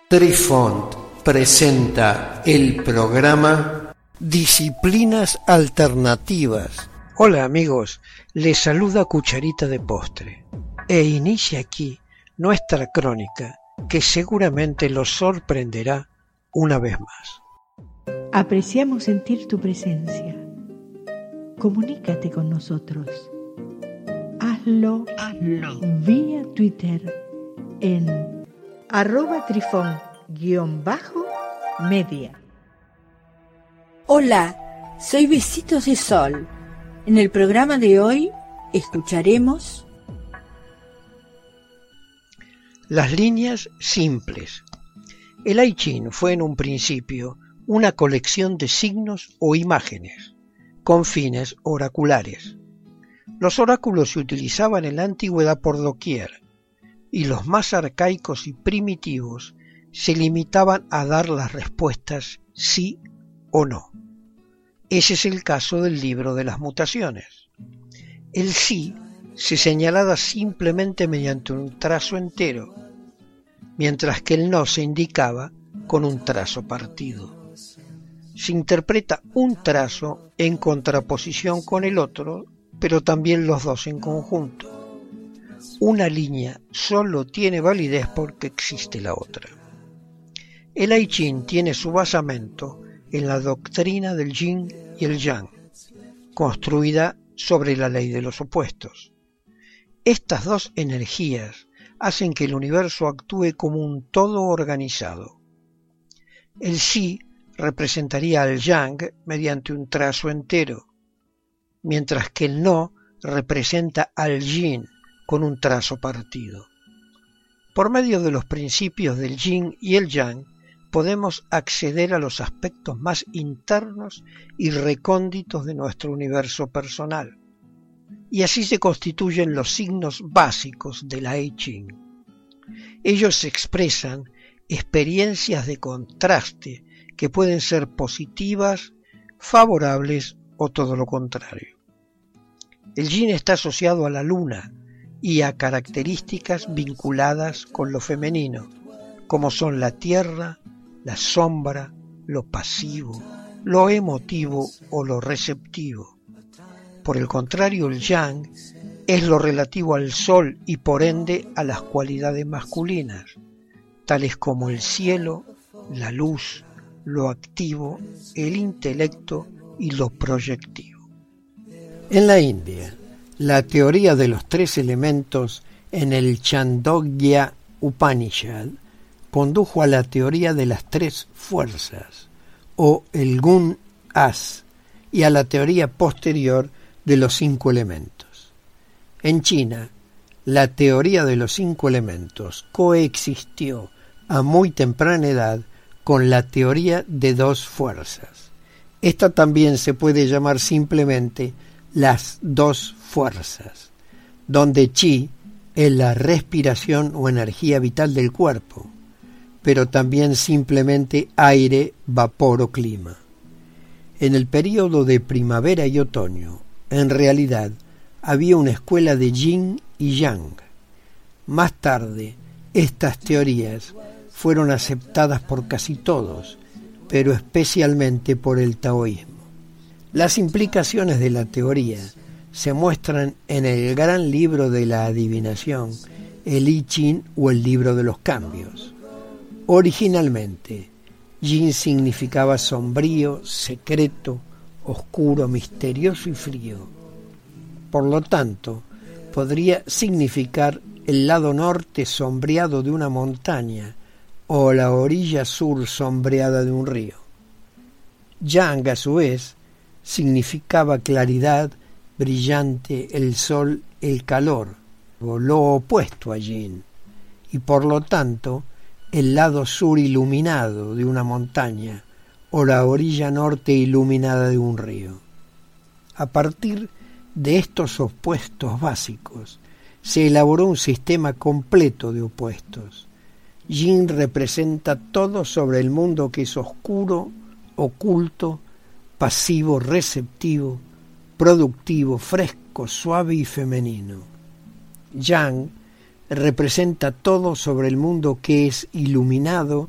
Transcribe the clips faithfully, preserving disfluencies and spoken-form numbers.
Trifont presenta el programa Disciplinas Alternativas. Hola amigos, les saluda Cucharita de Postre e inicia aquí nuestra crónica que seguramente los sorprenderá una vez más. Apreciamos sentir tu presencia. Comunícate con nosotros. Hazlo, Hazlo. vía Twitter en arroba trifón guión bajo media. Hola, soy Besitos de Sol. En el programa de hoy escucharemos las líneas simples. El I Ching fue en un principio una colección de signos o imágenes con fines oraculares. Los oráculos se utilizaban en la antigüedad por doquier, y los más arcaicos y primitivos se limitaban a dar las respuestas sí o no. Ese es el caso del libro de las mutaciones. El sí se señalaba simplemente mediante un trazo entero, mientras que el no se indicaba con un trazo partido. Se interpreta un trazo en contraposición con el otro, pero también los dos en conjunto. Una línea solo tiene validez porque existe la otra. El I Ching tiene su basamento en la doctrina del Yin y el Yang, construida sobre la ley de los opuestos. Estas dos energías hacen que el universo actúe como un todo organizado. El Sí representaría al Yang mediante un trazo entero, mientras que el No representa al Yin con un trazo partido. Por medio de los principios del Yin y el Yang, podemos acceder a los aspectos más internos y recónditos de nuestro universo personal, y así se constituyen los signos básicos del I Ching. Ellos expresan experiencias de contraste que pueden ser positivas, favorables o todo lo contrario. El Yin está asociado a la luna y a características vinculadas con lo femenino, como son la tierra, la sombra, lo pasivo, lo emotivo o lo receptivo. Por el contrario, el Yang es lo relativo al sol y por ende a las cualidades masculinas, tales como el cielo, la luz, lo activo, el intelecto y lo proyectivo. En la India, la teoría de los tres elementos en el Chandogya Upanishad condujo a la teoría de las tres fuerzas, o el Gun As, y a la teoría posterior de los cinco elementos. En China, la teoría de los cinco elementos coexistió a muy temprana edad con la teoría de dos fuerzas. Esta también se puede llamar simplemente las dos fuerzas, donde Chi es la respiración o energía vital del cuerpo, pero también simplemente aire, vapor o clima. En el período de primavera y otoño, en realidad, había una escuela de Yin y Yang. Más tarde, estas teorías fueron aceptadas por casi todos, pero especialmente por el taoísmo. Las implicaciones de la teoría se muestran en el gran libro de la adivinación, el I Ching o el libro de los cambios. Originalmente, Yin significaba sombrío, secreto, oscuro, misterioso y frío. Por lo tanto, podría significar el lado norte sombreado de una montaña o la orilla sur sombreada de un río. Yang, a su vez, significaba claridad, brillante, el sol, el calor, lo opuesto a Yin, y por lo tanto el lado sur iluminado de una montaña o la orilla norte iluminada de un río. A partir de estos opuestos básicos se elaboró un sistema completo de opuestos. Yin representa todo sobre el mundo que es oscuro, oculto, pasivo, receptivo, productivo, fresco, suave y femenino. Yang representa todo sobre el mundo que es iluminado,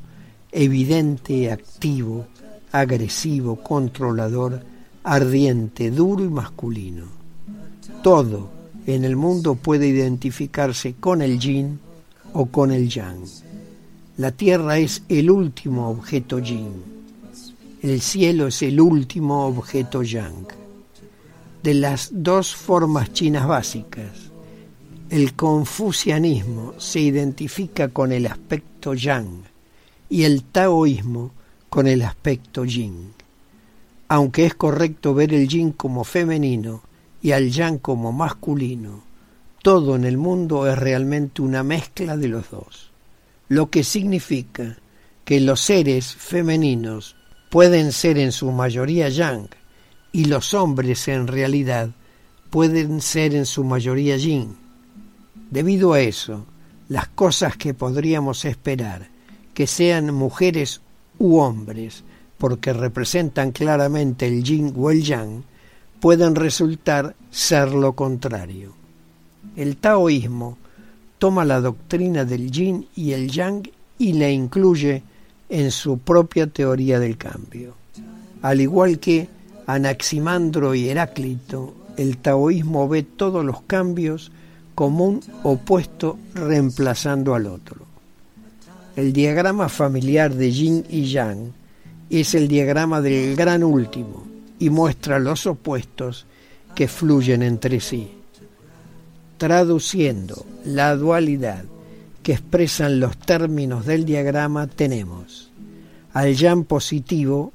evidente, activo, agresivo, controlador, ardiente, duro y masculino. Todo en el mundo puede identificarse con el yin o con el yang. La tierra es el último objeto yin. El cielo es el último objeto yang. De las dos formas chinas básicas, el confucianismo se identifica con el aspecto yang y el taoísmo con el aspecto yin. Aunque es correcto ver el yin como femenino y al yang como masculino, todo en el mundo es realmente una mezcla de los dos, lo que significa que los seres femeninos pueden ser en su mayoría yang y los hombres en realidad pueden ser en su mayoría yin. Debido a eso, las cosas que podríamos esperar que sean mujeres u hombres, porque representan claramente el yin o el yang, pueden resultar ser lo contrario. El taoísmo toma la doctrina del yin y el yang y la incluye en su propia teoría del cambio. Al igual que Anaximandro y Heráclito, el taoísmo ve todos los cambios como un opuesto reemplazando al otro. El diagrama familiar de yin y yang es el diagrama del gran último y muestra los opuestos que fluyen entre sí. Traduciendo la dualidad que expresan los términos del diagrama, tenemos al yang positivo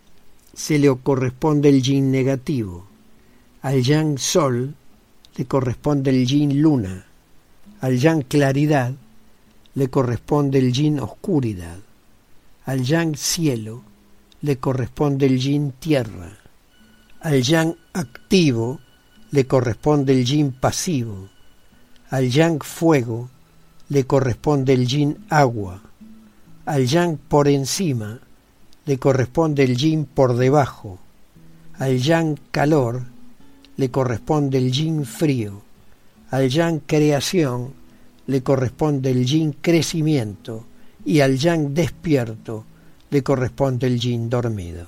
se le corresponde el yin negativo, al yang sol le corresponde el yin luna, al yang claridad le corresponde el yin oscuridad, al yang cielo le corresponde el yin tierra, al yang activo le corresponde el yin pasivo, al yang fuego le corresponde el yin agua, al yang por encima le corresponde el yin por debajo, al yang calor le corresponde el yin frío, al yang creación le corresponde el yin crecimiento y al yang despierto le corresponde el yin dormido.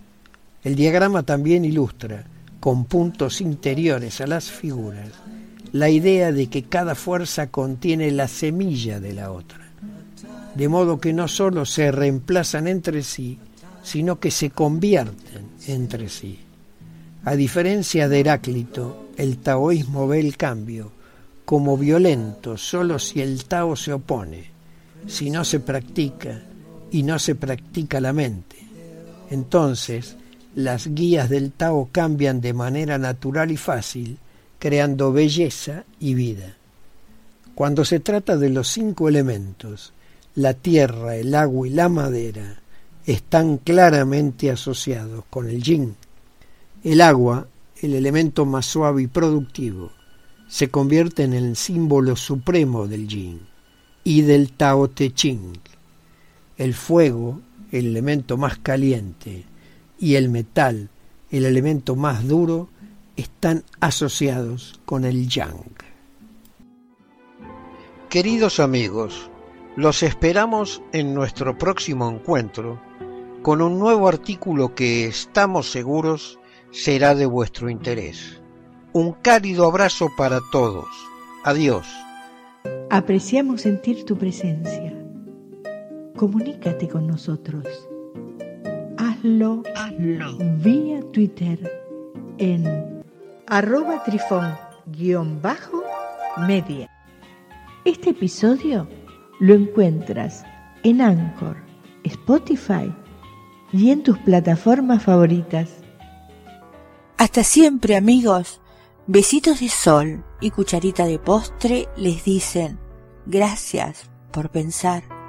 El diagrama también ilustra, con puntos interiores a las figuras, la idea de que cada fuerza contiene la semilla de la otra, de modo que no solo se reemplazan entre sí, sino que se convierten entre sí. A diferencia de Heráclito, el taoísmo ve el cambio como violento solo si el Tao se opone, si no se practica y no se practica la mente. Entonces, las guías del Tao cambian de manera natural y fácil, creando belleza y vida. Cuando se trata de los cinco elementos, la tierra, el agua y la madera están claramente asociados con el yin. El agua, el elemento más suave y productivo, se convierte en el símbolo supremo del yin y del Tao Te Ching. El fuego, el elemento más caliente, y el metal, el elemento más duro, están asociados con el yang. Queridos amigos, los esperamos en nuestro próximo encuentro con un nuevo artículo que estamos seguros será de vuestro interés. Un cálido abrazo para todos. Adiós. Apreciamos sentir tu presencia. Comunícate con nosotros. Hazlo, Hazlo. vía Twitter en arroba trifón guión bajo media. Este episodio lo encuentras en Anchor, Spotify y en tus plataformas favoritas. Hasta siempre, amigos. Besitos de sol y cucharita de postre les dicen gracias por pensar.